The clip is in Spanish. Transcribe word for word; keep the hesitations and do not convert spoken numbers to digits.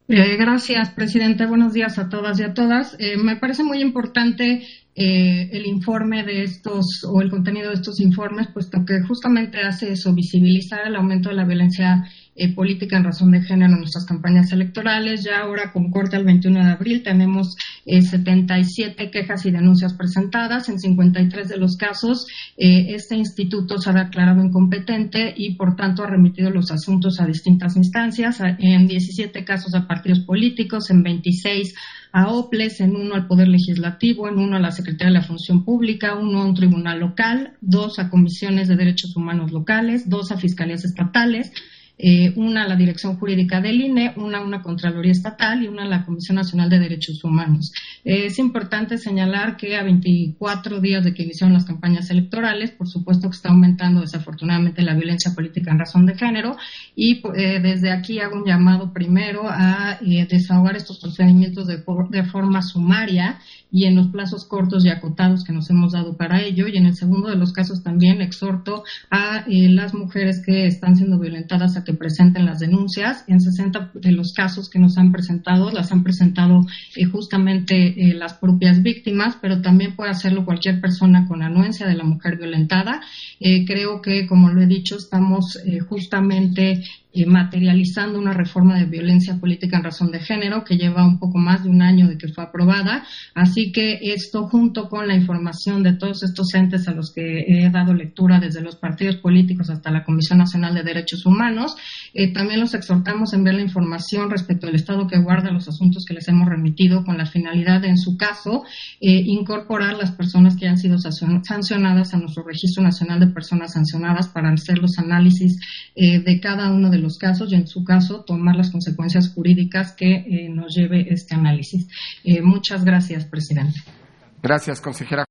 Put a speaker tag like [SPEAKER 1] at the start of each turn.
[SPEAKER 1] Eh, gracias, presidente. Buenos días a todas y a todas. Eh, me parece muy importante eh, el informe de estos o el contenido de estos informes, puesto que justamente hace eso, visibilizar el aumento de la violencia eh, política en razón de género en nuestras campañas electorales. Ya ahora, con corte al veintiuno de abril, tenemos eh, setenta y siete quejas y denuncias presentadas. En cincuenta y tres de los casos, eh, este instituto se ha declarado incompetente y, por tanto, ha remitido los asuntos a distintas instancias. En diecisiete casos a partidos políticos, en veintiséis a O P L E S, en uno al Poder Legislativo, en uno a la Secretaría de la Función Pública, uno a un tribunal local, dos a comisiones de derechos humanos locales, dos a fiscalías estatales, eh, una a la Dirección Jurídica del I N E, una a una Contraloría Estatal y una a la Comisión Nacional de Derechos Humanos. Eh, es importante señalar que a veinticuatro días de que iniciaron las campañas electorales, por supuesto que está aumentando desafortunadamente la violencia política en razón de género y eh, desde aquí hago un llamado primero a eh, desahogar estos procedimientos de, de forma sumaria y en los plazos cortos y acotados que nos hemos dado para ello, y en el segundo de los casos también exhorto a eh, las mujeres que están siendo violentadas a que presenten las denuncias. En sesenta de los casos que nos han presentado, las han presentado eh, justamente eh, las propias víctimas, pero también puede hacerlo cualquier persona con anuencia de la mujer violentada. Eh, creo que, como lo he dicho, estamos eh, justamente Eh, materializando una reforma de violencia política en razón de género que lleva un poco más de un año de que fue aprobada. Así que esto, junto con la información de todos estos entes a los que he dado lectura, desde los partidos políticos hasta la Comisión Nacional de Derechos Humanos, eh, también los exhortamos a enviar la información respecto al estado que guarda los asuntos que les hemos remitido, con la finalidad de, en su caso, eh, incorporar las personas que han sido sancionadas a nuestro Registro Nacional de Personas Sancionadas para hacer los análisis eh, de cada uno de los casos y, en su caso, tomar las consecuencias jurídicas que eh, nos lleve este análisis. Eh, muchas gracias, presidente.
[SPEAKER 2] Gracias, consejera.